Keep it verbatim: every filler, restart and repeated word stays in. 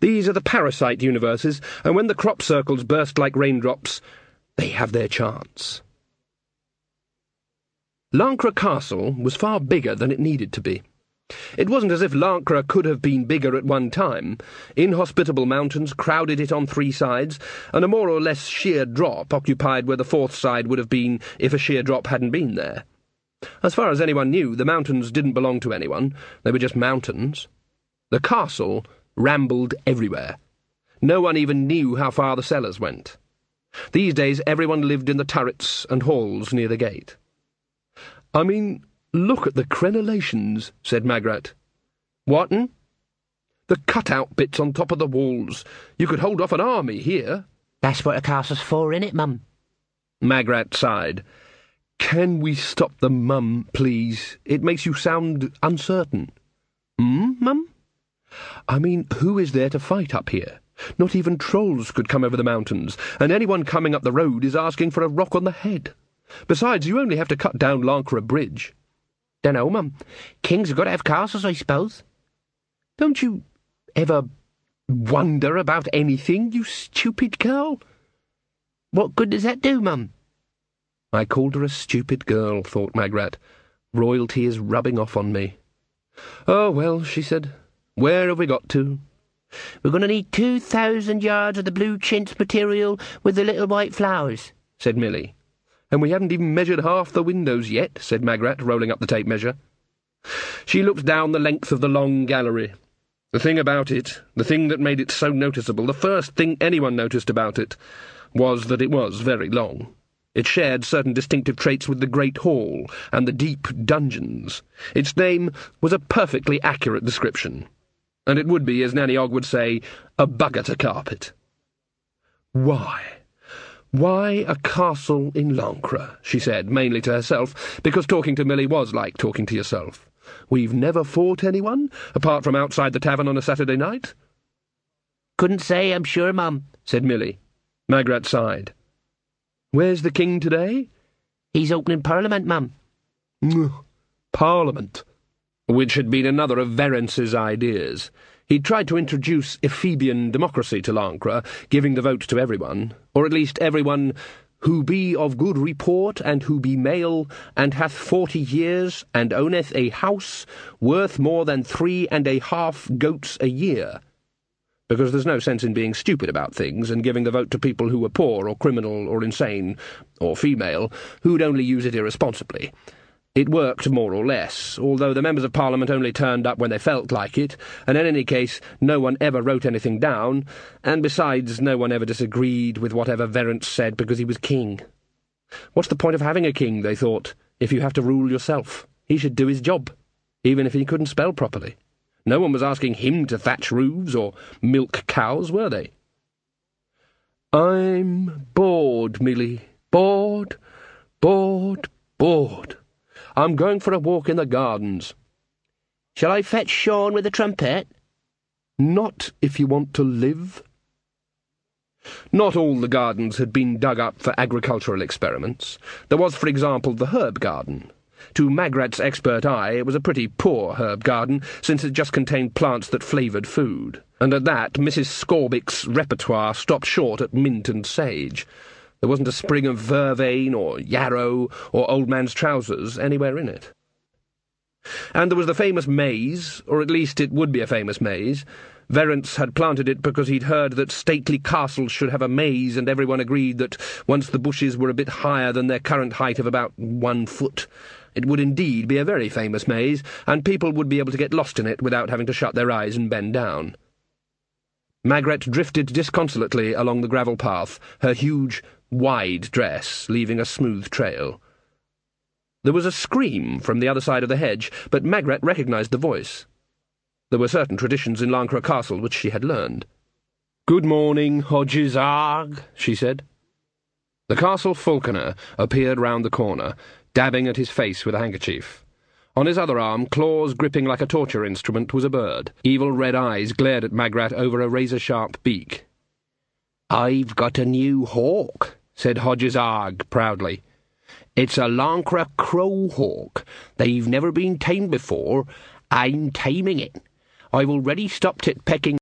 These are the parasite universes, and when the crop circles burst like raindrops, they have their chance. Lancre Castle was far bigger than it needed to be. It wasn't as if Lancre could have been bigger at one time. Inhospitable mountains crowded it on three sides, and a more or less sheer drop occupied where the fourth side would have been if a sheer drop hadn't been there. As far as anyone knew, the mountains didn't belong to anyone. They were just mountains. The castle rambled everywhere. No one even knew how far the cellars went. These days everyone lived in the turrets and halls near the gate. "I mean, look at the crenellations," said Magrat. "What'n?" "The cut-out bits on top of the walls. You could hold off an army here." "That's what a castle's for, innit, Mum?" Magrat sighed. "Can we stop the Mum, please? It makes you sound uncertain." "Hmm, Mum?" "I mean, who is there to fight up here? Not even trolls could come over the mountains, and anyone coming up the road is asking for a rock on the head. Besides, you only have to cut down Lancre Bridge." "Dunno, Mum. Kings have got to have castles, I suppose." "Don't you ever wonder about anything, you stupid girl?" "What good does that do, Mum?" I called her a stupid girl, thought Magrat. Royalty is rubbing off on me. "Oh, well," she said. "Where have we got to?" "We're going to need two thousand yards of the blue chintz material with the little white flowers," said Milly. "And we haven't even measured half the windows yet," said Magrat, rolling up the tape measure. She looked down the length of the long gallery. The thing about it, the thing that made it so noticeable, the first thing anyone noticed about it, was that it was very long. It shared certain distinctive traits with the Great Hall and the deep dungeons. Its name was a perfectly accurate description. And it would be, as Nanny Ogg would say, a bugger carpet. "Why? Why a castle in Lancre?" she said, mainly to herself, because talking to Milly was like talking to yourself. "We've never fought anyone, apart from outside the tavern on a Saturday night?" "Couldn't say, I'm sure, Mum," said Milly. Magrat sighed. "Where's the king today?" "He's opening Parliament, Mum." Parliament. Which had been another of Verence's ideas. He'd tried to introduce Ephebian democracy to Lancre, giving the vote to everyone, or at least everyone who be of good report, and who be male, and hath forty years, and owneth a house worth more than three and a half goats a year. Because there's no sense in being stupid about things and giving the vote to people who were poor or criminal or insane, or female, who'd only use it irresponsibly. It worked more or less, although the members of Parliament only turned up when they felt like it, and in any case no one ever wrote anything down, and besides no one ever disagreed with whatever Verence said because he was king. What's the point of having a king, they thought, if you have to rule yourself? He should do his job, even if he couldn't spell properly. No one was asking him to thatch roofs or milk cows, were they? "I'm bored, Milly. Bored, bored, bored. I'm going for a walk in the gardens." "Shall I fetch Sean with the trumpet?" "Not if you want to live." Not all the gardens had been dug up for agricultural experiments. There was, for example, the herb garden. To Magrat's expert eye, it was a pretty poor herb garden, since it just contained plants that flavoured food. And at that, Missus Scorbick's repertoire stopped short at mint and sage. There wasn't a sprig of vervain, or yarrow, or old man's trousers anywhere in it. And there was the famous maize, or at least it would be a famous maize. Verence had planted it because he'd heard that stately castles should have a maze, and everyone agreed that once the bushes were a bit higher than their current height of about one foot, it would indeed be a very famous maze, and people would be able to get lost in it without having to shut their eyes and bend down. Magrat drifted disconsolately along the gravel path, her huge, wide dress leaving a smooth trail. There was a scream from the other side of the hedge, but Magrat recognised the voice. There were certain traditions in Lancre Castle which she had learned. "Good morning, Hodges Arg," she said. The castle falconer appeared round the corner, dabbing at his face with a handkerchief. On his other arm, claws gripping like a torture instrument, was a bird. Evil red eyes glared at Magrat over a razor-sharp beak. "I've got a new hawk," said Hodges Arg proudly. "It's a Lancre crow hawk. They've never been tamed before. I'm taming it. I've already stopped it pecking